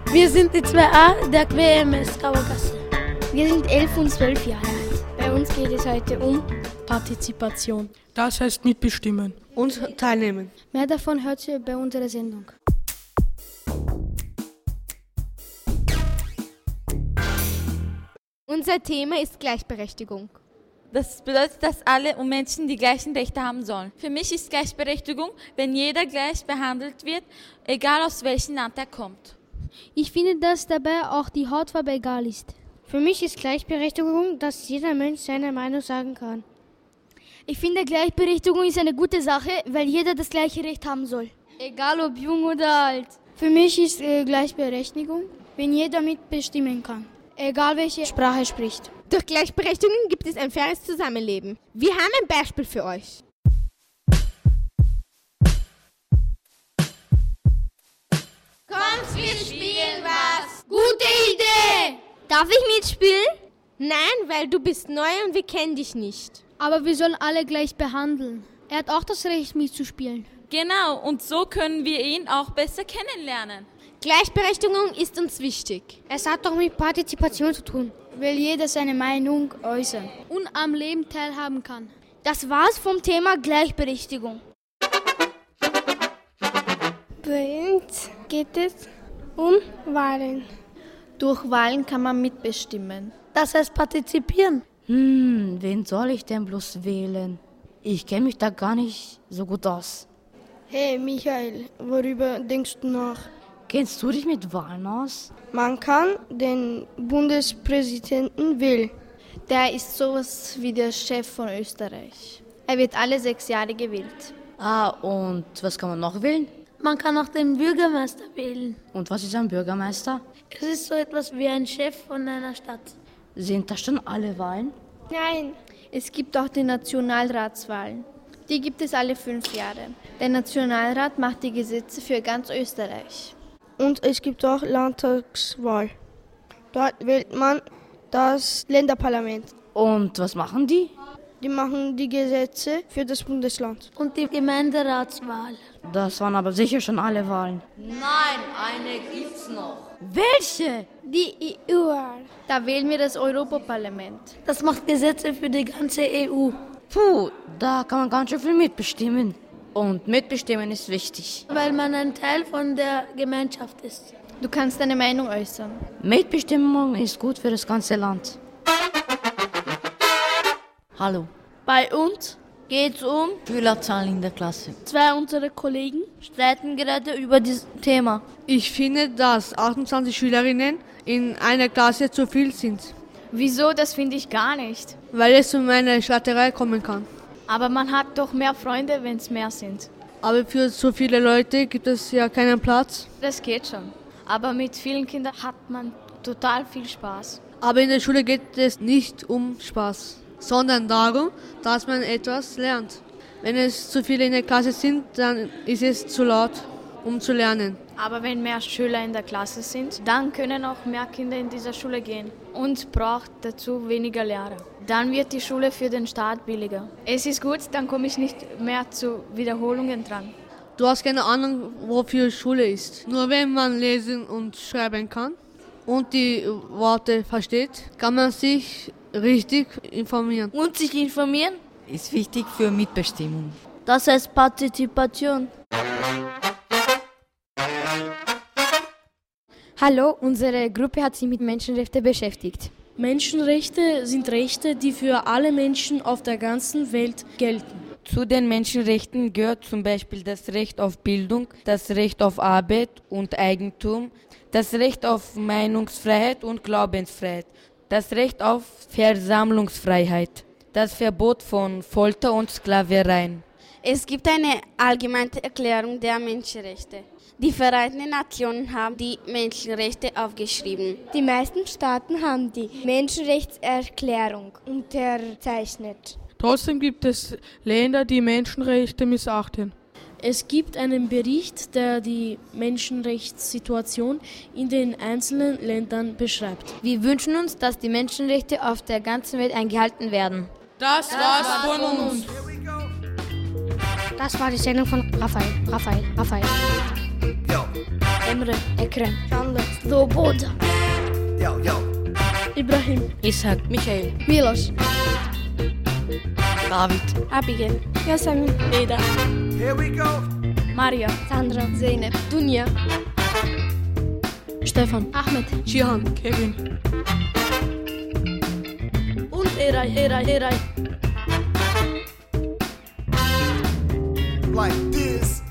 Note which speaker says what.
Speaker 1: Wir sind die 2a der QMS Gauergasse.
Speaker 2: Wir sind 11 und 12 Jahre alt. Bei uns geht es heute um
Speaker 1: Partizipation. Das heißt mitbestimmen.
Speaker 3: Und teilnehmen.
Speaker 2: Mehr davon hört ihr bei unserer Sendung.
Speaker 4: Unser Thema ist Gleichberechtigung.
Speaker 5: Das bedeutet, dass alle Menschen die gleichen Rechte haben sollen. Für mich ist Gleichberechtigung, wenn jeder gleich behandelt wird, egal aus welchem Land er kommt.
Speaker 2: Ich finde, dass dabei auch die Hautfarbe egal ist. Für mich ist Gleichberechtigung, dass jeder Mensch seine Meinung sagen kann.
Speaker 6: Ich finde, Gleichberechtigung ist eine gute Sache, weil jeder das gleiche Recht haben soll. Egal ob jung oder alt.
Speaker 2: Für mich ist Gleichberechtigung, wenn jeder mitbestimmen kann. Egal welche Sprache spricht.
Speaker 4: Durch Gleichberechtigung gibt es ein faires Zusammenleben. Wir haben ein Beispiel für euch.
Speaker 7: Kommt, wir spielen was.
Speaker 6: Gute Idee! Darf ich mitspielen?
Speaker 4: Nein, weil du bist neu und wir kennen dich nicht.
Speaker 2: Aber wir sollen alle gleich behandeln. Er hat auch das Recht mitzuspielen.
Speaker 5: Genau, und so können wir ihn auch besser kennenlernen.
Speaker 4: Gleichberechtigung ist uns wichtig.
Speaker 2: Es hat doch mit Partizipation zu tun, weil jeder seine Meinung äußern und am Leben teilhaben kann.
Speaker 6: Das war's vom Thema Gleichberechtigung.
Speaker 8: Bei uns geht es um Wahlen.
Speaker 9: Durch Wahlen kann man mitbestimmen.
Speaker 1: Das heißt partizipieren.
Speaker 10: Wen soll ich denn bloß wählen? Ich kenne mich da gar nicht so gut aus.
Speaker 8: Hey Michael, worüber denkst du nach?
Speaker 10: Kennst du dich mit Wahlen aus?
Speaker 8: Man kann den Bundespräsidenten wählen.
Speaker 9: Der ist sowas wie der Chef von Österreich. Er wird alle 6 Jahre gewählt.
Speaker 10: Und was kann man noch wählen?
Speaker 1: Man kann auch den Bürgermeister wählen.
Speaker 10: Und was ist ein Bürgermeister?
Speaker 1: Es ist so etwas wie ein Chef von einer Stadt.
Speaker 10: Sind das schon alle Wahlen?
Speaker 8: Nein.
Speaker 9: Es gibt auch die Nationalratswahlen. Die gibt es alle 5 Jahre. Der Nationalrat macht die Gesetze für ganz Österreich.
Speaker 8: Und es gibt auch Landtagswahl. Dort wählt man das Länderparlament.
Speaker 10: Und was machen die?
Speaker 8: Die machen die Gesetze für das Bundesland.
Speaker 1: Und die Gemeinderatswahl.
Speaker 10: Das waren aber sicher schon alle Wahlen.
Speaker 11: Nein, eine gibt's noch.
Speaker 10: Welche?
Speaker 8: Die EU-Wahl.
Speaker 9: Da wählen wir das Europaparlament.
Speaker 1: Das macht Gesetze für die ganze EU.
Speaker 10: Puh, da kann man ganz schön viel mitbestimmen. Und mitbestimmen ist wichtig.
Speaker 1: Weil man ein Teil von der Gemeinschaft ist.
Speaker 9: Du kannst deine Meinung äußern.
Speaker 10: Mitbestimmung ist gut für das ganze Land.
Speaker 11: Hallo.
Speaker 6: Bei uns geht's um
Speaker 11: Schülerzahlen in der Klasse.
Speaker 6: 2 unserer Kollegen streiten gerade über dieses Thema.
Speaker 3: Ich finde, dass 28 Schülerinnen in einer Klasse zu viel sind.
Speaker 4: Wieso? Das finde ich gar nicht.
Speaker 3: Weil es zu einer Streiterei kommen kann.
Speaker 4: Aber man hat doch mehr Freunde, wenn es mehr sind.
Speaker 3: Aber für so viele Leute gibt es ja keinen Platz.
Speaker 4: Das geht schon. Aber mit vielen Kindern hat man total viel Spaß.
Speaker 3: Aber in der Schule geht es nicht um Spaß, sondern darum, dass man etwas lernt. Wenn es zu viele in der Klasse sind, dann ist es zu laut, um zu lernen.
Speaker 4: Aber wenn mehr Schüler in der Klasse sind, dann können auch mehr Kinder in dieser Schule gehen und braucht dazu weniger Lehrer. Dann wird die Schule für den Staat billiger. Es ist gut, dann komme ich nicht mehr zu Wiederholungen dran.
Speaker 3: Du hast keine Ahnung, wofür Schule ist. Nur wenn man lesen und schreiben kann und die Worte versteht, kann man sich richtig informieren.
Speaker 6: Und sich informieren?
Speaker 11: Ist wichtig für Mitbestimmung.
Speaker 6: Das heißt Partizipation.
Speaker 4: Hallo, unsere Gruppe hat sich mit Menschenrechten beschäftigt.
Speaker 1: Menschenrechte sind Rechte, die für alle Menschen auf der ganzen Welt gelten.
Speaker 12: Zu den Menschenrechten gehört zum Beispiel das Recht auf Bildung, das Recht auf Arbeit und Eigentum, das Recht auf Meinungsfreiheit und Glaubensfreiheit, das Recht auf Versammlungsfreiheit, das Verbot von Folter und Sklavereien.
Speaker 13: Es gibt eine allgemeine Erklärung der Menschenrechte. Die Vereinten Nationen haben die Menschenrechte aufgeschrieben.
Speaker 8: Die meisten Staaten haben die Menschenrechtserklärung unterzeichnet.
Speaker 1: Trotzdem gibt es Länder, die Menschenrechte missachten. Es gibt einen Bericht, der die Menschenrechtssituation in den einzelnen Ländern beschreibt.
Speaker 4: Wir wünschen uns, dass die Menschenrechte auf der ganzen Welt eingehalten werden.
Speaker 1: Das war's von uns.
Speaker 2: Das war die Sendung von Raphael.
Speaker 14: Yo.
Speaker 1: Emre.
Speaker 2: Ekrem.
Speaker 8: Chandler.
Speaker 2: Sloboda.
Speaker 14: Yo, yo.
Speaker 1: Ibrahim.
Speaker 12: Ishak. Michael.
Speaker 2: Milos.
Speaker 12: David.
Speaker 13: Abigail.
Speaker 2: Yasemin.
Speaker 1: Eda.
Speaker 14: Here we go.
Speaker 4: Maria.
Speaker 2: Sandra.
Speaker 9: Zeynep.
Speaker 2: Dunja.
Speaker 1: Stefan.
Speaker 2: Ahmed.
Speaker 1: Cihan. Kevin. Und Eray.
Speaker 14: Like this.